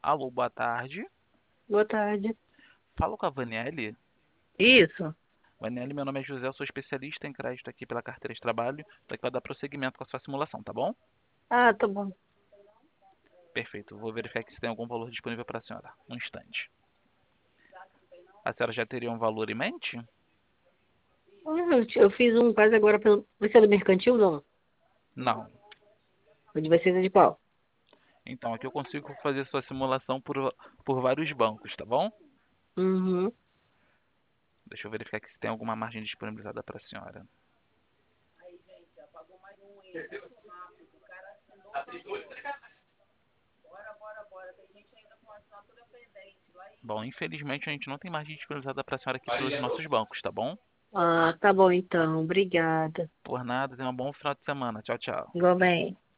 Alô, boa tarde. Boa tarde. Falo com a Vanielle. Isso. Vanielle, meu nome é José, eu sou especialista em crédito aqui pela carteira de trabalho. Tô aqui para dar prosseguimento com a sua simulação, tá bom? Ah, tá bom. Perfeito. Vou verificar aqui se tem algum valor disponível para a senhora. Um instante. A senhora já teria um valor em mente? Eu fiz um quase agora pelo. Vai ser do mercantil, não? Não. Vai ser de qual? Então, aqui eu consigo fazer sua simulação por vários bancos, tá bom? Uhum. Deixa eu verificar aqui se tem alguma margem disponibilizada para a senhora. Bom, infelizmente a gente não tem margem disponibilizada para a senhora aqui pelos nossos bancos, tá bom? Ah, tá bom então. Obrigada. Por nada, tenha um bom final de semana. Tchau, tchau. Igualmente.